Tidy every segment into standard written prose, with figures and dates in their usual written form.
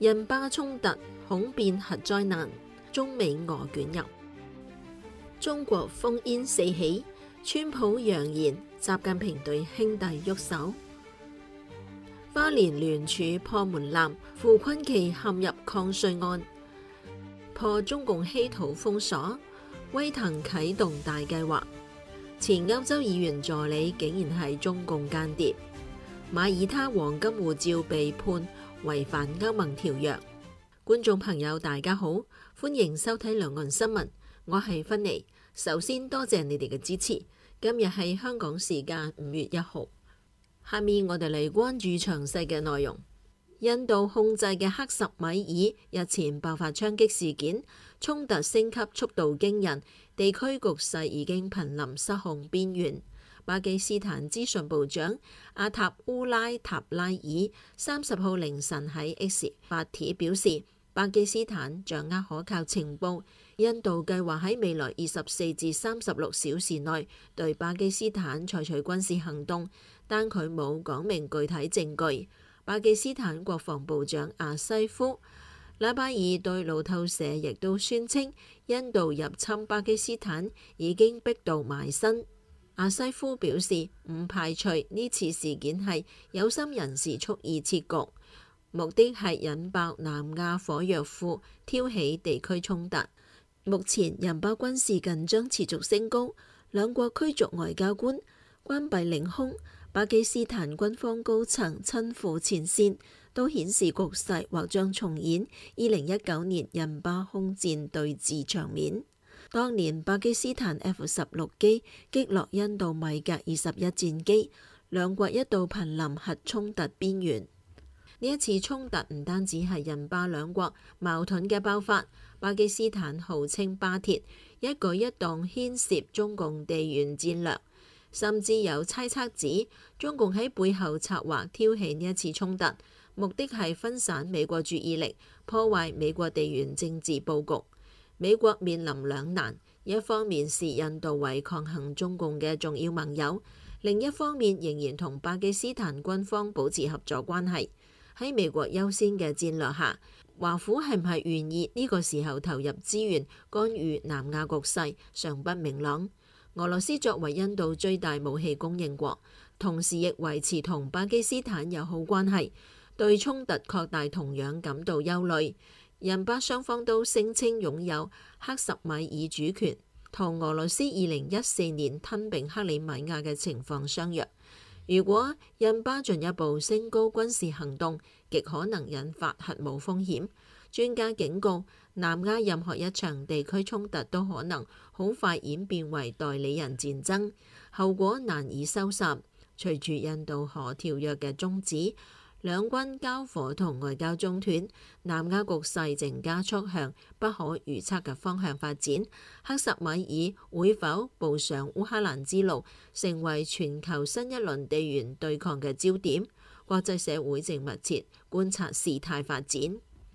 印巴衝突恐變核災難，中美俄捲入。中國烽煙四起，川普揚言習近平對兄弟喐手。花蓮聯署破門檻，傅崑萁陷入抗稅案，破中共稀土封鎖，威騰啟動大計劃。前歐洲議員助理竟然係中共間諜。馬耳他黃金護照被判違反歐盟條約。觀眾朋友大家好，歡迎收睇兩岸新聞，我係芬妮。首先多謝你哋嘅支持。今日係香港時間5月1號，下面我哋嚟關注詳細嘅內容。印度控制嘅克什米爾日前爆發槍擊事件，衝突升級速度驚人，地區局勢已經瀕臨失控邊緣。巴基斯坦資訊部長阿塔烏拉塔拉爾30號凌晨喺 X 發帖表示，巴基斯坦掌握可靠情報，印度計劃喺未來24至36小時內對巴基斯坦採取軍事行動，但佢冇講明具體證據。巴基斯坦國防部長阿西夫禮拜二對路透社亦都宣稱，印度入侵巴基斯坦已經逼到埋身。阿西夫表示，唔排除呢次事件係有心人士蓄意設局，目的係引爆南亞火藥庫，挑起地區衝突。目前印巴軍事緊張持續升高，兩國驅逐外交官，關閉領空，巴基斯坦軍方高層親赴前線，都顯示局勢或將重演2019年印巴空戰對峙場面。當年巴基斯坦 F-16機擊落印度米格21戰機，兩國一度瀕臨核衝突邊緣。呢一次衝突唔單止係印巴兩國矛盾嘅爆發，巴基斯坦號稱巴鐵，一舉一動牽涉中共地緣戰略，甚至有猜測指中共喺背後策劃挑起呢一次衝突，目的係分散美國注意力，破壞美國地緣政治佈局。美國面臨兩難，一方面視印度為抗衡中共嘅重要盟友，另一方面仍然同巴基斯坦軍方保持合作關係。喺美國優先嘅戰略下，華府係唔係願意呢個時候投入資源干預南亞局勢，尚不明朗。俄羅斯作為印度最大武器供應國，同時亦維持同巴基斯坦友好關係，對衝突擴大同樣感到憂慮。印巴雙方都聲稱擁有克什米爾主權，同俄羅斯2014年吞併克里米亞嘅情況相若。如果印巴進一步升高軍事行動，極可能引發核武風險。專家警告，南亞任何一場地區衝突都可能好快演變為代理人戰爭，後果難以收拾。隨住印度核條約嘅終止，兩軍交火同外交中斷，南亞局勢正加速向不可預測嘅方向發展。克什米爾會否步上烏克蘭之路，成為全球新一輪地緣對抗嘅焦點？國際社會正密切觀察事態發展。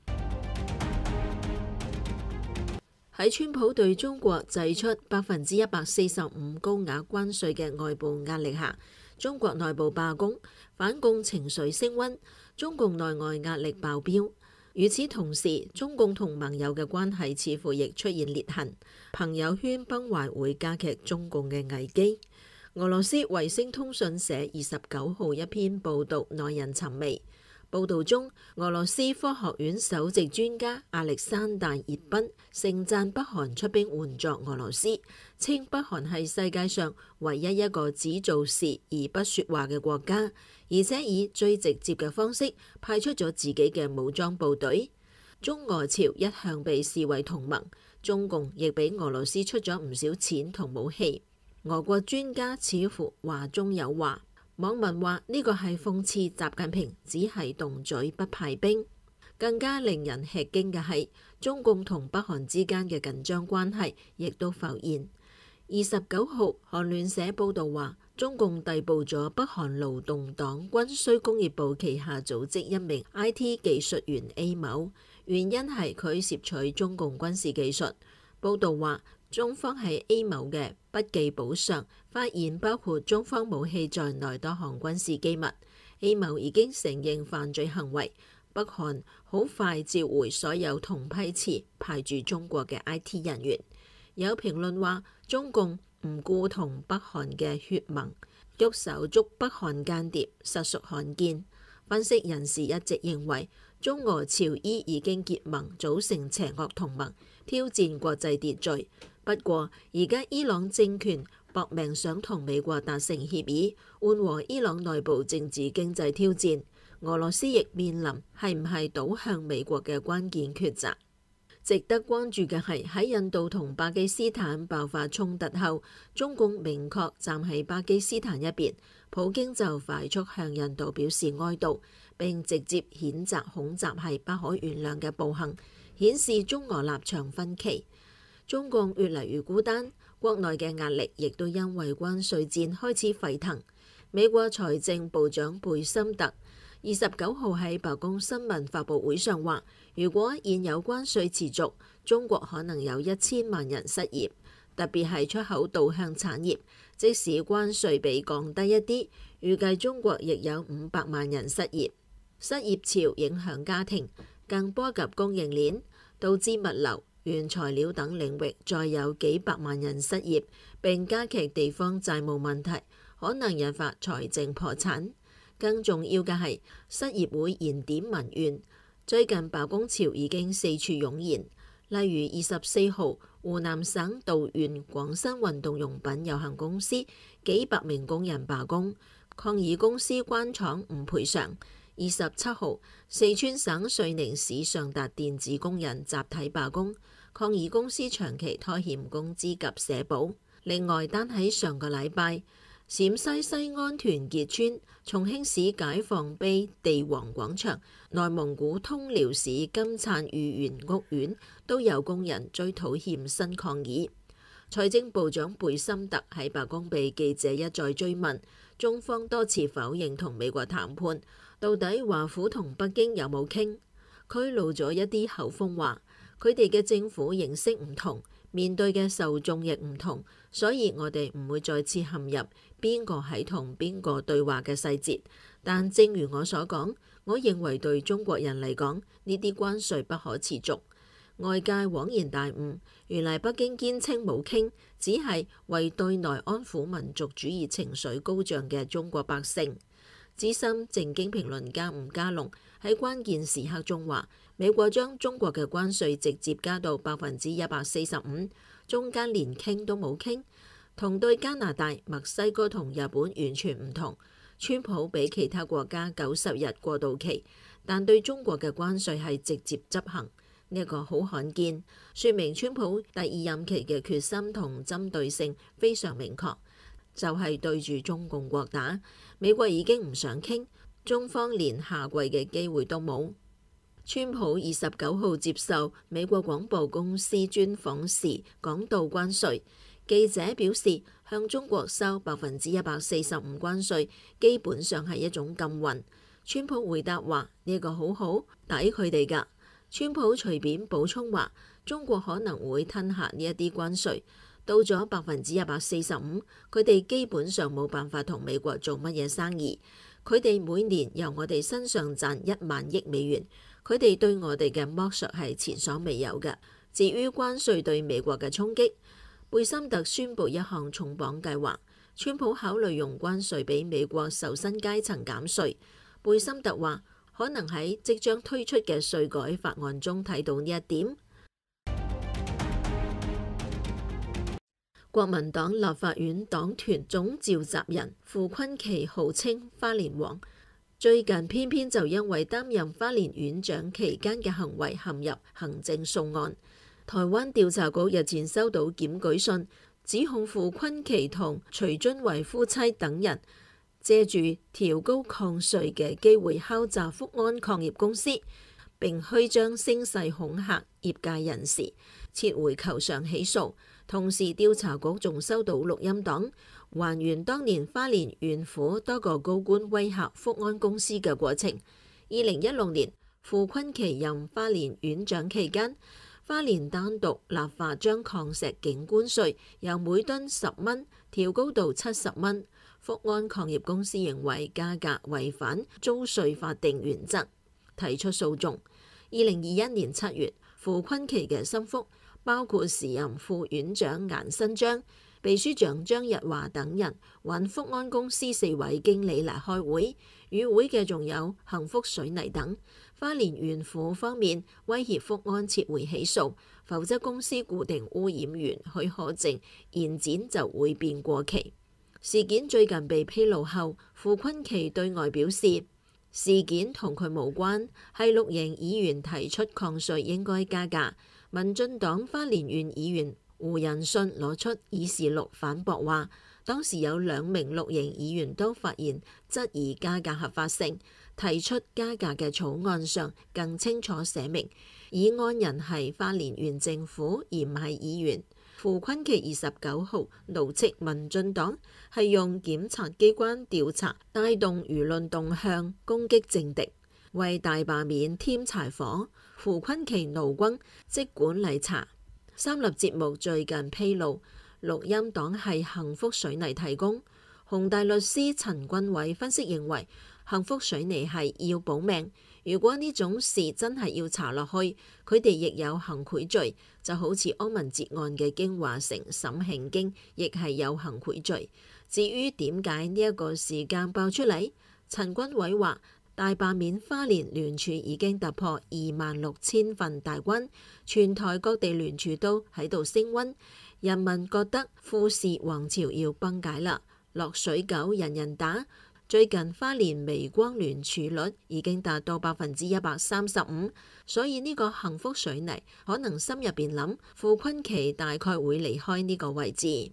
喺川普對中國祭出145%高額關稅嘅外部壓力下，中國內部罷工、反共情緒升溫，中共內外壓力爆表。與此同時，中共同盟友嘅關係似乎亦出現裂痕，朋友圈崩壞會加劇中共嘅危機。俄羅斯衛星通訊社29號一篇報導耐人尋味。報導中，俄羅斯科學院首席專家亞歷山大葉賓盛讚北韓出兵援助俄羅斯，稱北韓係世界上唯一一個只做事而不說話嘅國家，而且以最直接嘅方式派出咗自己嘅武裝部隊。中俄朝一向被視為同盟，中共亦俾俄羅斯出咗唔少錢同武器。俄國專家似乎話中有話。網民話呢個係諷刺習近平只係動嘴不派兵。更加令人吃驚嘅係，中共同北韓之間嘅緊張關係亦都浮現。29號，韓聯社報導話，中共逮捕咗北韓勞動黨軍需工業部旗下組織一名 IT 技術員 A 某，原因係佢攝取中共軍事技術。報導話，中方喺 A 某嘅筆記簿上發現包括中方武器在內多項軍事機密。A 某已經承認犯罪行為， 北韓好快召回所有同批次派駐中國嘅 IT 人員。有評論話，中共唔顧同北韓嘅血盟，喐手捉北韓間諜，實屬罕見。分析人士一直認為，中俄朝伊已經結盟，組成邪惡同盟，挑戰國際秩序。不過，而家伊朗政權搏命想同美國達成協議，緩和伊朗內部政治經濟挑戰。俄羅斯亦面臨係唔係倒向美國嘅關鍵抉擇。值得關注嘅係喺印度同巴基斯坦爆發衝突後，中共明確站喺巴基斯坦一邊，普京就快速向印度表示哀悼，並直接譴責恐襲係不可原諒嘅暴行，顯示中俄立場分歧。中共越嚟越孤單，國內嘅壓力亦都因為關稅戰開始沸騰。美國財政部長貝森特29號喺白宮新聞發佈會上話，如果現有關稅持續，中國可能有1000萬人失業，特別係出口導向產業。即使關稅被降低一啲，預計中國亦有500萬人失業。失業潮影響家庭，更波及供應鏈，導致物流、原材料等領域再有幾百萬人失業，並加劇地方債務問題，可能引發財政破產。更重要嘅係，失業會燃點民怨。最近罷工潮已經四處湧現，例如24號，湖南省道縣廣新運動用品有限公司幾百名工人罷工，抗議公司關廠唔賠償。27號，四川省遂寧市上達電子工人集體罷工，抗議公司長期拖欠工資及社保。另外，單喺上個禮拜，陝西西安團結村、重慶市解放碑地王廣場、內蒙古通遼市金燦御園屋苑都有工人追討欠薪抗議。財政部長貝森特喺白宮被記者一再追問，中方多次否認同美國談判，到底華府同北京有冇傾？佢露咗一啲口風話，佢哋嘅政府形式唔同，面對嘅受眾亦唔同，所以我哋唔會再次陷入邊個喺同邊個對話嘅細節。但正如我所講，我認為對中國人嚟講，呢啲關稅不可持續。外界恍然大悟，原來北京堅稱冇傾，只係為對內安撫民族主義情緒高漲嘅中國百姓。資深政經評論家吳家龍喺關鍵時刻中話，美國將中國嘅關稅直接加到145%，中間連傾都冇傾，同對加拿大、墨西哥同日本完全唔同。川普俾其他國家90日過渡期，但對中國嘅關稅係直接執行，呢個好罕見，說明川普第2任期嘅決心同針對性非常明確，就係對住中共國打。美國已經唔想傾，中方連下跪嘅機會都冇。川普29號接受美國廣播公司專訪時講到關稅，記者表示向中國收145%關稅基本上係一種禁運。川普回答話，呢個好好，抵佢哋㗎。川普隨便補充話，中國可能會吞下呢一啲關稅，到咗145%，佢哋基本上冇辦法同美國做乜嘢生意。佢哋每年由我哋身上賺1萬億美元，佢哋對我哋嘅剝削係前所未有嘅。至於關稅對美國嘅衝擊，貝森特宣布一項重磅計劃，川普考慮用關稅俾美國受薪階層減稅。貝森特話，可能喺即將推出嘅稅改法案中睇到呢一點。國民黨立法院黨團總召集人傅崑萁號稱花蓮王，最近偏偏就因為擔任花蓮院長期間嘅行為陷入行政訴案。台灣調查局日前收到檢舉信，指控傅崑萁同徐遵為夫妻等人借住調高抗稅嘅機會敲詐福安礦業公司，並虛張聲勢恐嚇業界人士，撤回求上起訴。同時調查局仲收到錄音檔，還原當年花蓮縣府多個高官威嚇福安公司嘅過程。2016年，傅崑萁任花蓮院長期間，花蓮單獨立法將礦石景觀稅由每噸10蚊調高到70蚊。福安礦業公司認為價格違反租稅法定原則。 提出訴訟。2021年7月，傅崑萁嘅心腹包括時任副院長顏新章、秘書長張日華等人揾福安公司4位經理嚟開會，與會嘅仲有幸福水泥等。花蓮縣府方面威脅福安撤回起訴，否則公司固定污染源許可證延展就會變過期。事件最近被披露後，傅崑萁對外表示，事件同佢無關，係綠營議員提出抗稅應該加價。民進黨花蓮縣議員胡仁信攞出議事錄反駁話，當時有2名綠營議員都發言質疑加價合法性，提出加價嘅草案上更清楚寫明議案人係花蓮縣政府而唔係議員。傅崑萁29號怒斥民進黨係用檢察機關調查帶動輿論動向攻擊政敵，為大罷免添柴火。傅崑萁怒轟即管嚟查。三立節目最近披露錄音檔係幸福水泥提供。洪大律師陳君偉分析認為，幸福水泥係要保命，如果呢種事真係要查落去，佢哋亦有行賄罪，就好似柯文哲案嘅京華城沈慶京亦係有行賄罪。至於點解呢一個時間爆出嚟，陳君偉話大罷免花蓮聯署已經突破26,000份大關，全台各地聯署都喺度升溫，人民覺得傅氏王朝要崩解啦，落水狗人人打。最近花蓮微光聯署率已經達到135%，所以呢個幸福水泥可能心入邊諗，傅崑萁大概會離開呢個位置。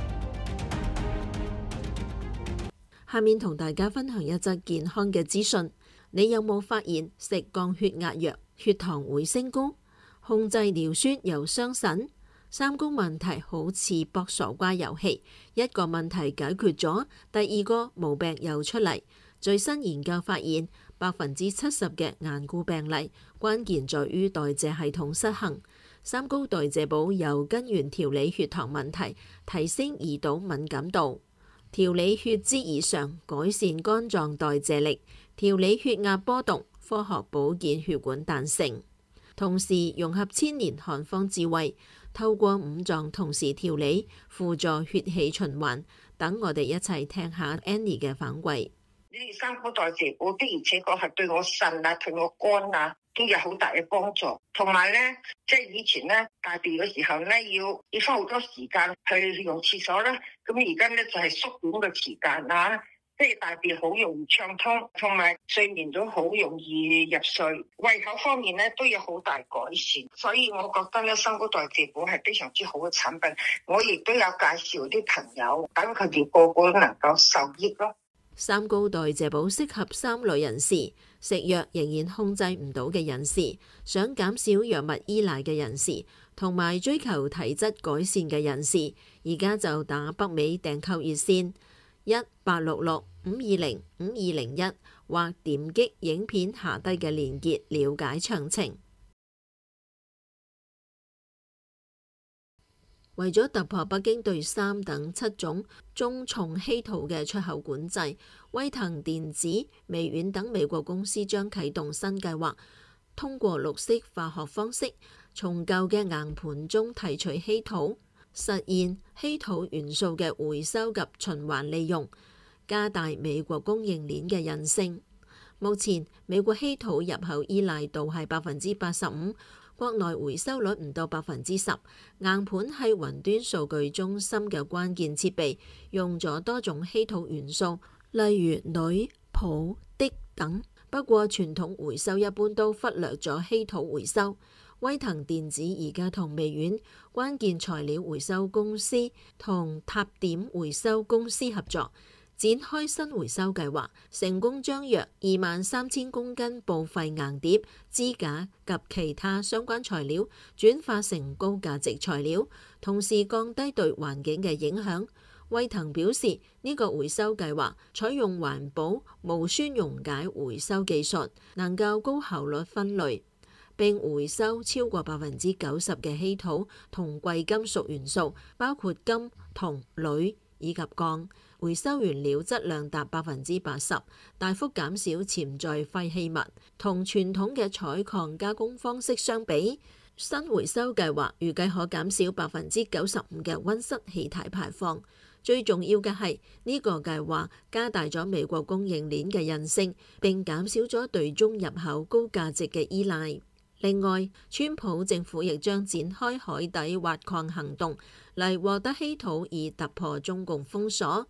下面同大家分享一則健康嘅資訊，你有冇發現食降血壓藥血糖會升高？控制尿酸又傷腎？3高問題好似博傻瓜遊戲，一個問題解決咗，第二個毛病又出嚟。最新研究發現，70%嘅頑固病例關鍵在於代謝系統失衡。3高代謝寶由根源調理血糖問題，提升胰島敏感度，調理血脂異常，改善肝臟代謝力，調理血壓波動，科學保健血管彈性，同時融合千年漢方智慧，透過5臟同時調理，輔助血氣循環。等我哋一齊聽下 Annie 嘅反饋。 呢啲3高代謝寶的而且確係對我腎啊、對我肝啊都有好大嘅幫助。同埋咧，即係以前咧大便嘅時候咧，要花好多時間去用廁所啦。咁而家咧就係縮短嘅時間啊，即係大便好容易暢通，同埋睡眠都好容易入睡。胃口方面咧都有好大改善，所以我覺得咧3高代謝寶係非常之好嘅產品。我亦都有介紹啲朋友，等佢哋個個都能夠受益咯。 3高代謝寶適合3類人士：食藥仍然控制唔到嘅人士，想減少藥物依賴嘅人士，同埋追求體質改善嘅人士。而家就打北美訂購熱線1-866-520-5201，或點擊影片下低嘅連結了解詳情。為咗突破北京對3等7種中重稀土嘅出口管制，威騰電子、微軟等美國公司將啟動新計劃，通過綠色化學方式從舊嘅硬盤中提取稀土，實現稀土元素嘅回收及循環利用，加大美國供應鏈嘅韌性。目前美國稀土入口依賴度係85%。國內回收率唔到10%，硬盤係雲端數據中心嘅關鍵設備，用咗多種稀土元素，例如鋁、鈋、銻等。不過傳統回收一般都忽略咗稀土回收。威騰電子而家同微軟、關鍵材料回收公司同塔點回收公司合作，展開新回收計劃，成功將約23,000公斤報廢硬碟、支架及其他相關材料轉化成高價值材料，同時降低對環境嘅影響。威騰表示，呢個回收計劃採用環保無酸溶解回收技術，能夠高效率分類，並回收超過90%嘅稀土同貴金屬元素，包括金、銅、鋁、 以及鋼，回收原料質量達80%，大幅減少潛在廢棄物。同傳統嘅採礦加工方式相比，新回收計劃預計可減少95%嘅溫室氣體排放。最重要嘅係呢個計劃加大咗美國供應鏈嘅韌性，並減少咗對中入口高價值嘅依賴。另外，川普政府亦將展開海底挖礦行動，嚟獲得稀土以突破中共封鎖。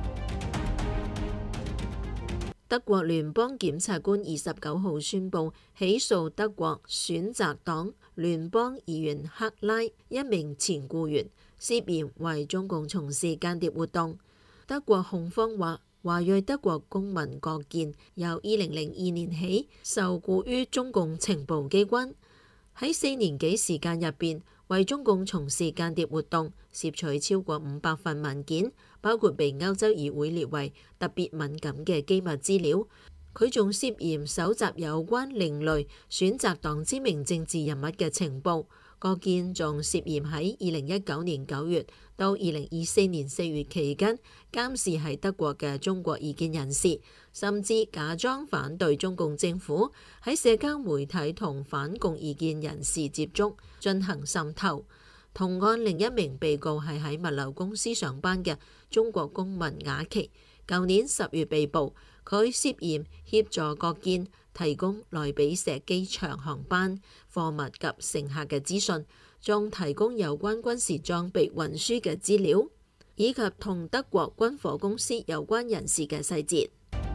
德國聯邦檢察官29號宣布起訴德國選擇黨聯邦議員克拉一名前僱員，涉嫌為中共從事間諜活動。德國控方話，華裔德國公民郭健由2002年起受僱於中共情報機關，喺4年幾時間入邊為中共從事間諜活動，攝取超過500份文件，包括被歐洲議會列為特別敏感嘅機密資料。佢仲涉嫌搜集有關另類選擇黨知名政治人物嘅情報。郭健仲涉嫌喺2019年9月到2024年4月期間監視喺德國嘅中國異見人士，甚至假裝反對中共政府，喺社交媒體同反共異見人士接觸，進行滲透。同案另一名被告係喺物流公司上班嘅中國公民雅琪，舊年10月被捕。佢涉嫌協助郭健提供萊比錫機場航班貨物及乘客嘅資訊，仲提供有關軍事裝備運輸嘅資料，以及同德國軍火公司有關人士嘅細節。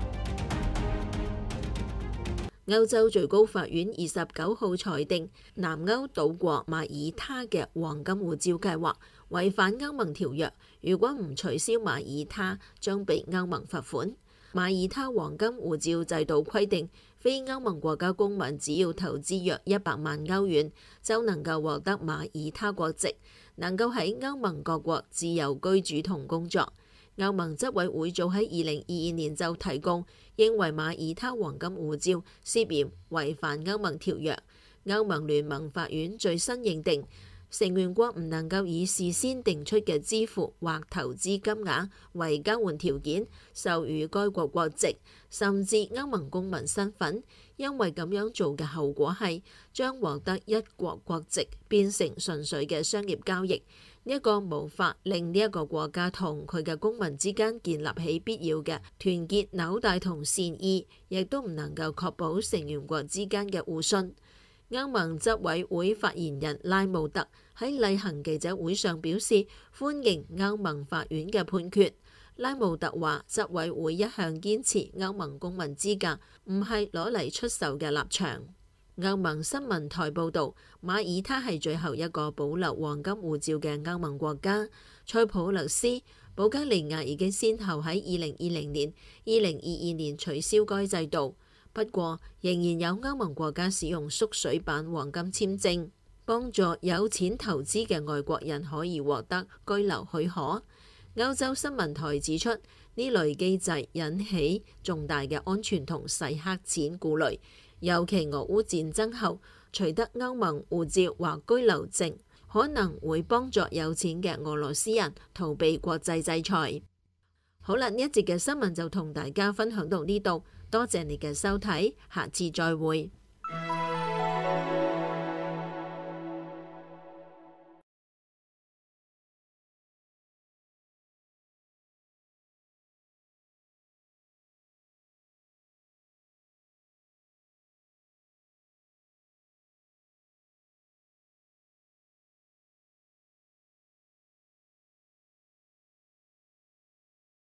歐洲最高法院29號裁定，南歐島國馬耳他嘅黃金護照計劃違反歐盟條約，如果唔取消馬耳他，將被歐盟罰款。馬耳他黃金護照制度規定，非歐盟國家公民只要投資約100萬歐元，就能夠獲得馬耳他國籍，能夠喺歐盟各國自由居住同工作。歐盟執委會早喺2022年就提供，認為馬耳他黃金護照涉嫌違反歐盟條約。歐盟聯盟法院最新認定，成員國唔能夠以事先定出嘅支付或投資金額為交換條件授予該國國籍，甚至歐盟公民身份，因為咁樣做嘅後果係將獲得一國國籍變成純粹嘅商業交易。呢一個無法令呢一個國家同佢嘅公民之間建立起必要嘅團結紐帶同善意，亦都唔能夠確保成員國之間嘅互信。歐盟執委會發言人拉姆特喺例行記者會上表示歡迎歐盟法院嘅判決。拉姆特話，執委會一向堅持歐盟公民資格唔係攞嚟出售嘅立場。歐盟新聞台報導，馬耳他係最後一個保留黃金護照嘅歐盟國家。塞浦路斯、保加利亞已經先後喺2020年、2022年取消該制度。不過，仍然有歐盟國家使用縮水版黃金簽證，幫助有錢投資嘅外國人可以獲得居留許可。歐洲新聞台指出，呢類機制引起重大嘅安全同洗黑錢顧慮，尤其俄烏戰爭後，取得歐盟護照或居留證，可能會幫助有錢嘅俄羅斯人逃避國際制裁。好啦，呢一節嘅新聞就同大家分享到呢度，多謝你嘅收睇，下次再會。